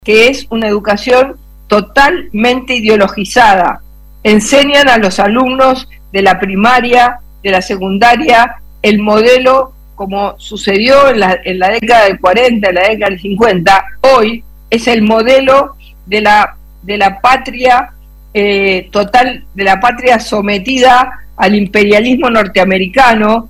que es una educación totalmente ideologizada. Enseñan a los alumnos de la primaria, de la secundaria, el modelo como sucedió en la década del 40, en la década del 50, hoy es el modelo de la patria total, de la patria sometida al imperialismo norteamericano,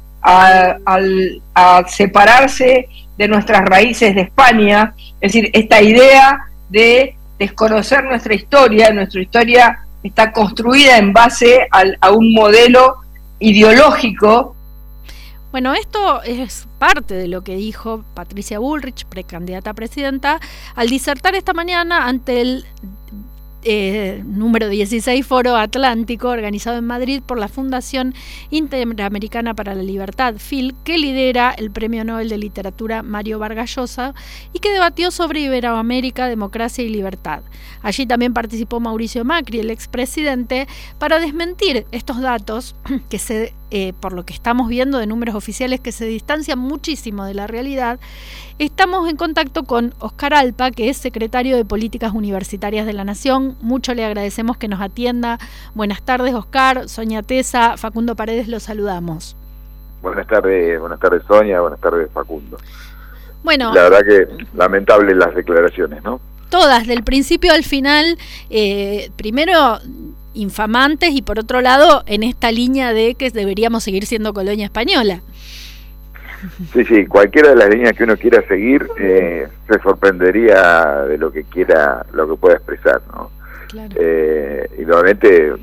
a separarse de nuestras raíces de España. Es decir, esta idea de desconocer nuestra historia está construida en base a un modelo ideológico. Bueno, esto es parte de lo que dijo Patricia Bullrich, precandidata a presidenta, al disertar esta mañana ante el número 16 Foro Atlántico, organizado en Madrid por la Fundación Interamericana para la Libertad, FIL, que lidera el Premio Nobel de Literatura Mario Vargas Llosa y que debatió sobre Iberoamérica, democracia y libertad. Allí también participó Mauricio Macri, el expresidente, para desmentir estos datos que por lo que estamos viendo de números oficiales que se distancian muchísimo de la realidad. Estamos en contacto con Oscar Alpa, que es secretario de Políticas Universitarias de la Nación. Mucho le agradecemos que nos atienda. Buenas tardes, Oscar. Sonia Tesa, Facundo Paredes, los saludamos. Buenas tardes Sonia, buenas tardes Facundo. Bueno, la verdad que lamentable las declaraciones, ¿no? Todas, del principio al final, primero infamantes y por otro lado en esta línea de que deberíamos seguir siendo colonia española. Sí, cualquiera de las líneas que uno quiera seguir se sorprendería de lo que pueda expresar, ¿no? Claro. Y nuevamente,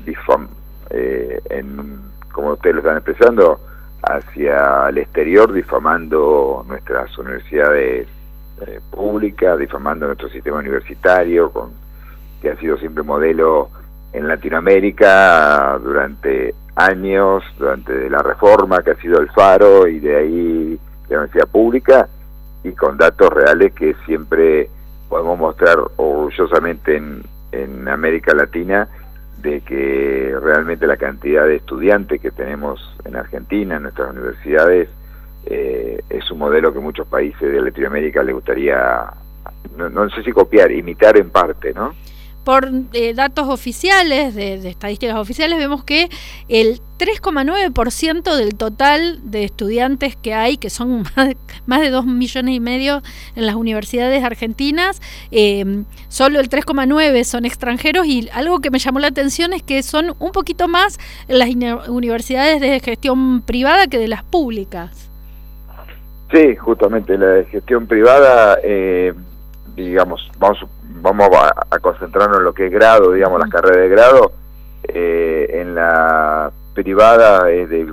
como ustedes lo están expresando, hacia el exterior, difamando nuestras universidades públicas, difamando nuestro sistema universitario, que ha sido siempre modelo en Latinoamérica durante años, durante la reforma que ha sido el faro y de ahí la universidad pública, y con datos reales que siempre podemos mostrar orgullosamente en América Latina, de que realmente la cantidad de estudiantes que tenemos en Argentina, en nuestras universidades, es un modelo que muchos países de Latinoamérica les gustaría, no sé si copiar, imitar en parte, ¿no? Por datos oficiales, de estadísticas oficiales, vemos que el 3,9% del total de estudiantes que hay, que son más de 2,5 millones en las universidades argentinas, solo el 3,9% son extranjeros, y algo que me llamó la atención es que son un poquito más en las universidades de gestión privada que de las públicas. Sí, justamente la de gestión privada, digamos, vamos a concentrarnos en lo que es grado, digamos, las carreras de grado. En la privada es del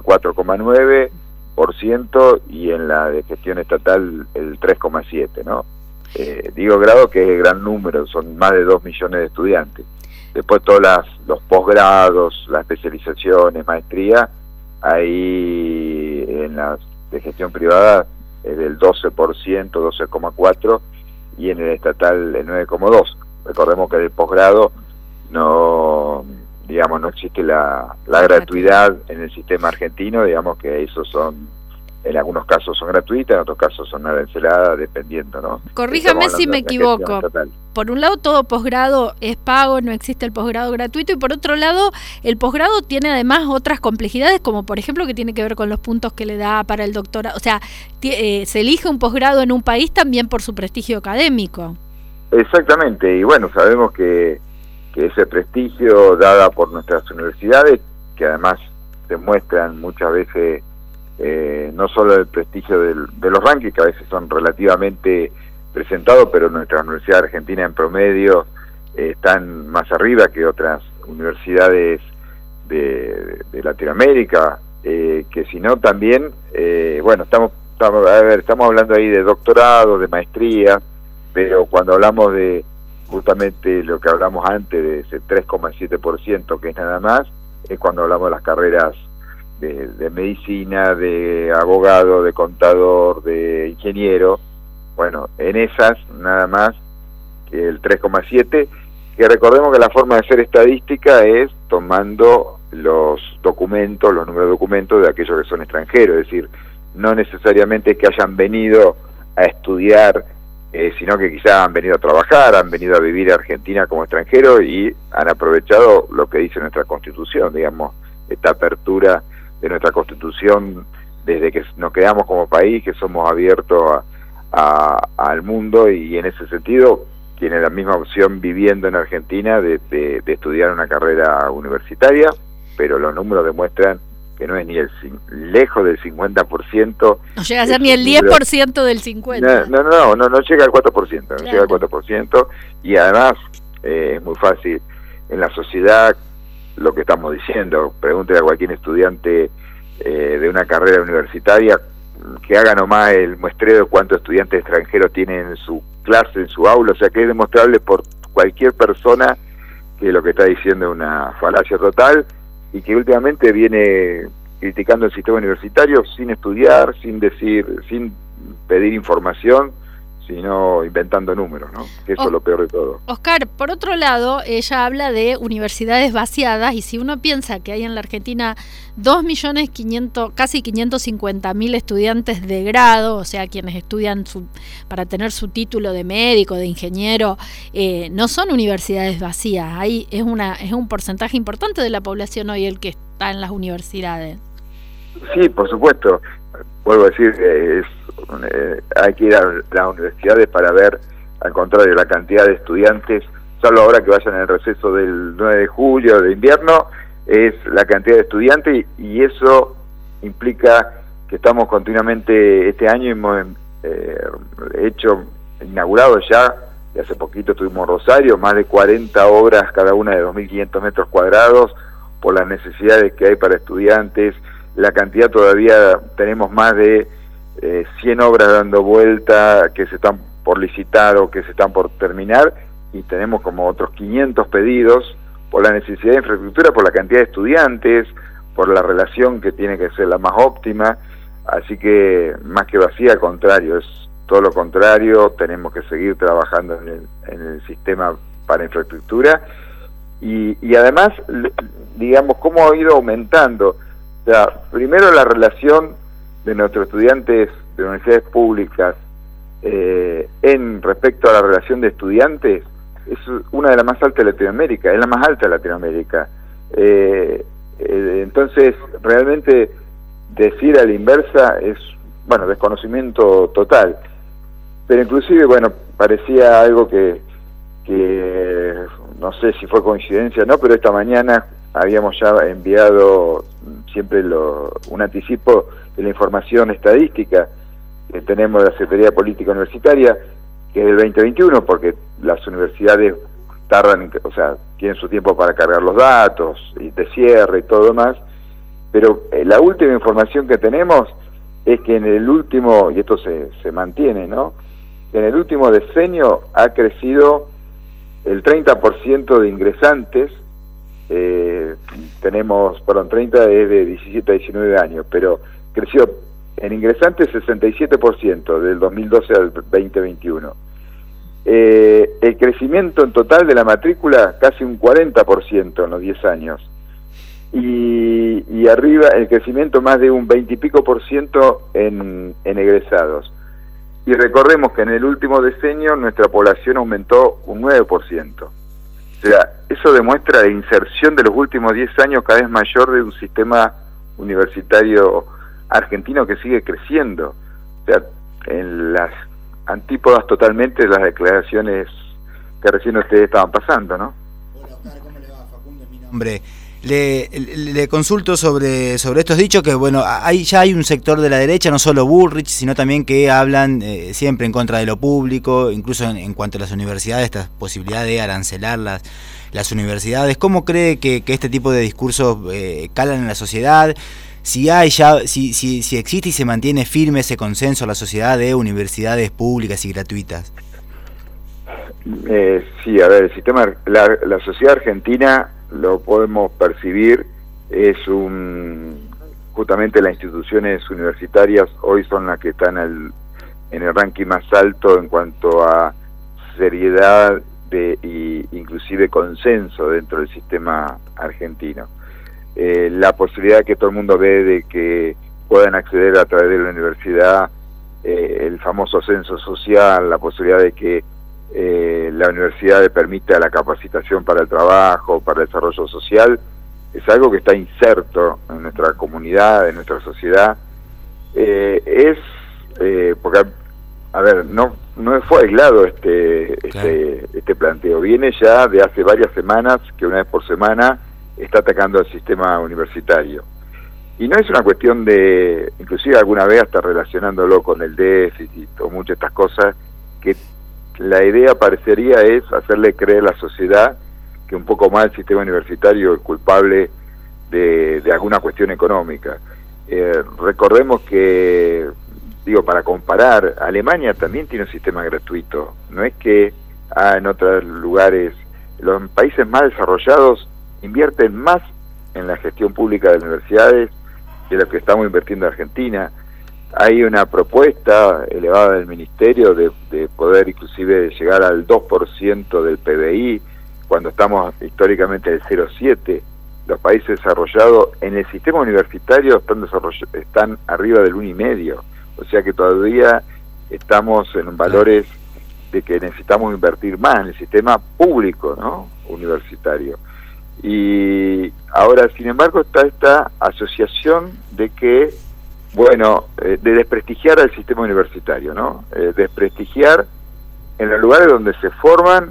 4,9% y en la de gestión estatal el 3,7%, ¿no? Digo grado que es gran número, son más de 2 millones de estudiantes. Después todos los posgrados, las especializaciones, maestría, ahí en las de gestión privada es del 12%, 12,4%, y en el estatal el 9,2%. Recordemos que en el posgrado no existe la gratuidad en el sistema argentino, digamos que esos en algunos casos son gratuitas, en otros casos son aranceladas, dependiendo, ¿no? Corríjame si me equivoco. Por un lado, todo posgrado es pago, no existe el posgrado gratuito, y por otro lado, el posgrado tiene además otras complejidades, como por ejemplo que tiene que ver con los puntos que le da para el doctorado. O sea, se elige un posgrado en un país también por su prestigio académico. Exactamente, y bueno, sabemos que ese prestigio dada por nuestras universidades, que además demuestran muchas veces no solo el prestigio de los rankings, que a veces son relativamente presentados, pero nuestra universidad argentina en promedio están más arriba que otras universidades de Latinoamérica, que si no también, bueno, estamos hablando ahí de doctorado, de maestría, pero cuando hablamos de justamente lo que hablamos antes, de ese 3,7% que es nada más, es cuando hablamos de las carreras de medicina, de abogado, de contador, de ingeniero. Bueno, en esas nada más que el 3,7%, que recordemos que la forma de hacer estadística es tomando los documentos, los números de documentos de aquellos que son extranjeros, es decir, no necesariamente que hayan venido a estudiar sino que quizá han venido a trabajar, han venido a vivir a Argentina como extranjeros y han aprovechado lo que dice nuestra Constitución, digamos, esta apertura de nuestra Constitución desde que nos creamos como país, que somos abiertos al mundo, y en ese sentido tiene la misma opción viviendo en Argentina de estudiar una carrera universitaria, pero los números demuestran que no es ni lejos del 50%. No llega a ser ni el 10% del 50%. No llega al 4%, claro. No llega al 4%, y además es muy fácil en la sociedad lo que estamos diciendo. Pregúntele a cualquier estudiante de una carrera universitaria que haga nomás el muestreo de cuántos estudiantes extranjeros tienen en su clase, en su aula, o sea que es demostrable por cualquier persona que lo que está diciendo es una falacia total, y que últimamente viene criticando el sistema universitario sin estudiar, sin pedir información, sino inventando números, ¿no? Que eso es lo peor de todo. Oscar, por otro lado, ella habla de universidades vaciadas, y si uno piensa que hay en la Argentina 2.500.000, casi 550.000 estudiantes de grado, o sea, quienes estudian para tener su título de médico, de ingeniero, no son universidades vacías. Ahí es un porcentaje importante de la población hoy el que está en las universidades. Sí, por supuesto. Vuelvo a decir, hay que ir a las universidades para ver, al contrario, la cantidad de estudiantes, solo ahora que vayan en el receso del 9 de julio, de invierno, es la cantidad de estudiantes, y eso implica que estamos continuamente, este año hemos inaugurado ya, y hace poquito tuvimos Rosario, más de 40 obras, cada una de 2.500 metros cuadrados, por las necesidades que hay para estudiantes. La cantidad todavía, tenemos más de 100 obras dando vuelta que se están por licitar o que se están por terminar, y tenemos como otros 500 pedidos por la necesidad de infraestructura, por la cantidad de estudiantes, por la relación que tiene que ser la más óptima. Así que más que vacía, al contrario, es todo lo contrario. Tenemos que seguir trabajando en el sistema para infraestructura, y además, digamos, cómo ha ido aumentando. O sea, primero la relación de nuestros estudiantes de universidades públicas en respecto a la relación de estudiantes es una de las más altas de Latinoamérica, es la más alta de Latinoamérica. Entonces, realmente decir a la inversa es, bueno, desconocimiento total. Pero inclusive, bueno, parecía algo que no sé si fue coincidencia o no, pero esta mañana habíamos ya enviado siempre un anticipo de la información estadística que tenemos de la Secretaría de Política Universitaria, que es del 2021, porque las universidades tardan, o sea, tienen su tiempo para cargar los datos y de cierre y todo lo demás, pero la última información que tenemos es que en el último, y esto se mantiene, ¿no?, en el último decenio ha crecido el 30% de ingresantes. Tenemos, 30 es de 17 a 19 años, pero creció en ingresantes 67% del 2012 al 2021. El crecimiento en total de la matrícula casi un 40% en los 10 años. Y arriba el crecimiento más de un 20 y pico % en egresados. Y recordemos que en el último decenio nuestra población aumentó un 9%. O sea, eso demuestra la inserción de los últimos 10 años cada vez mayor de un sistema universitario argentino que sigue creciendo. O sea, en las antípodas totalmente de las declaraciones que recién ustedes estaban pasando, ¿no? Hola, Oscar, ¿cómo le va? Facundo es mi nombre. Le consulto sobre estos dichos que, bueno, ya hay un sector de la derecha, no solo Bullrich, sino también que hablan siempre en contra de lo público, incluso en cuanto a las universidades, esta posibilidad de arancelar las universidades. ¿Cómo cree que este tipo de discursos calan en la sociedad? Si existe y se mantiene firme ese consenso en la sociedad de universidades públicas y gratuitas. Sí, a ver, el sistema, la sociedad argentina, lo podemos percibir, justamente las instituciones universitarias hoy son las que están en el ranking más alto en cuanto a seriedad y inclusive consenso dentro del sistema argentino. La posibilidad que todo el mundo ve de que puedan acceder a través de la universidad el famoso censo social, la posibilidad de que la universidad le permita la capacitación para el trabajo, para el desarrollo social, es algo que está inserto en nuestra comunidad, en nuestra sociedad. Porque, a ver, no fue aislado este planteo, viene ya de hace varias semanas, que una vez por semana está atacando al sistema universitario. Y no es una cuestión de, inclusive alguna vez hasta relacionándolo con el déficit o muchas de estas cosas, que la idea parecería es hacerle creer a la sociedad que un poco más el sistema universitario es culpable de alguna cuestión económica. Recordemos que, digo, para comparar, Alemania también tiene un sistema gratuito. No es que en otros lugares, los países más desarrollados invierten más en la gestión pública de universidades de lo que estamos invirtiendo en Argentina. Hay una propuesta elevada del Ministerio de poder inclusive llegar al 2% del PBI, cuando estamos históricamente del 0,7%. Los países desarrollados en el sistema universitario están arriba del 1,5%. O sea que todavía estamos en valores de que necesitamos invertir más en el sistema público, ¿no?, universitario. Y ahora, sin embargo, está esta asociación de que, bueno, de desprestigiar al sistema universitario, ¿no? Desprestigiar en los lugares donde se forman,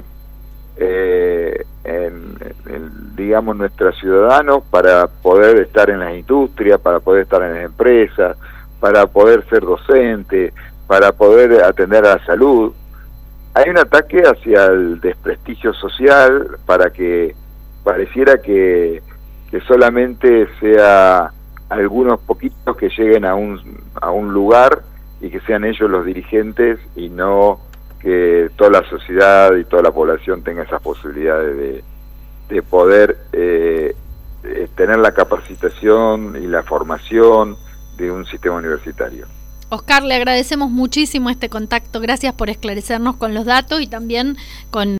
digamos, nuestros ciudadanos para poder estar en las industrias, para poder estar en las empresas, para poder ser docente, para poder atender a la salud. Hay un ataque hacia el desprestigio social para que pareciera que solamente sea algunos poquitos que lleguen a un lugar y que sean ellos los dirigentes y no que toda la sociedad y toda la población tenga esas posibilidades de poder tener la capacitación y la formación de un sistema universitario. Oscar, le agradecemos muchísimo este contacto, gracias por esclarecernos con los datos y también con